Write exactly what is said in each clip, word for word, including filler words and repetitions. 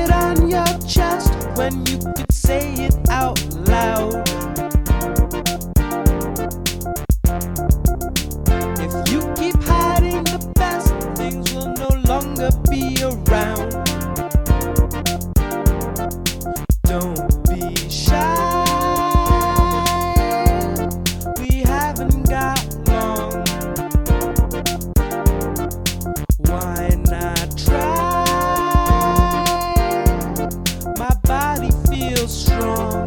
it on your chest when you could say it out loud. If you keep hiding the best, things will no longer be around. Don't be shy, we haven't got long. Why not try? My body feels strong.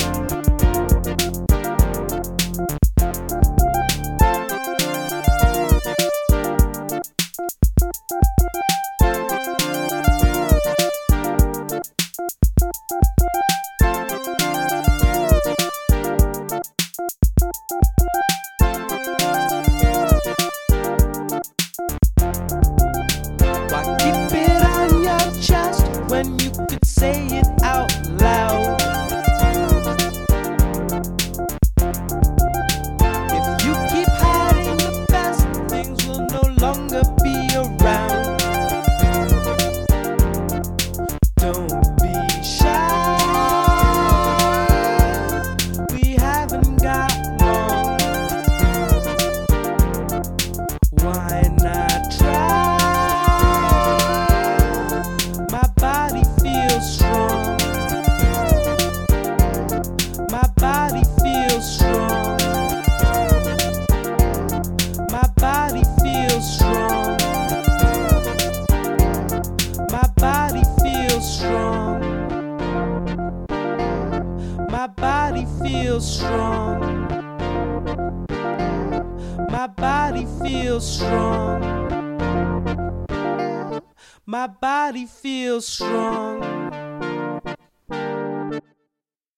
Why keep it on your chest when you could say it out loud? If you keep hiding the best, things will no longer be around. Don't be shy, we haven't got long. Why not try? My body feels strong. My body feels strong. My body feels strong. My body feels strong. My body feels strong. My body feels strong. My body feels strong.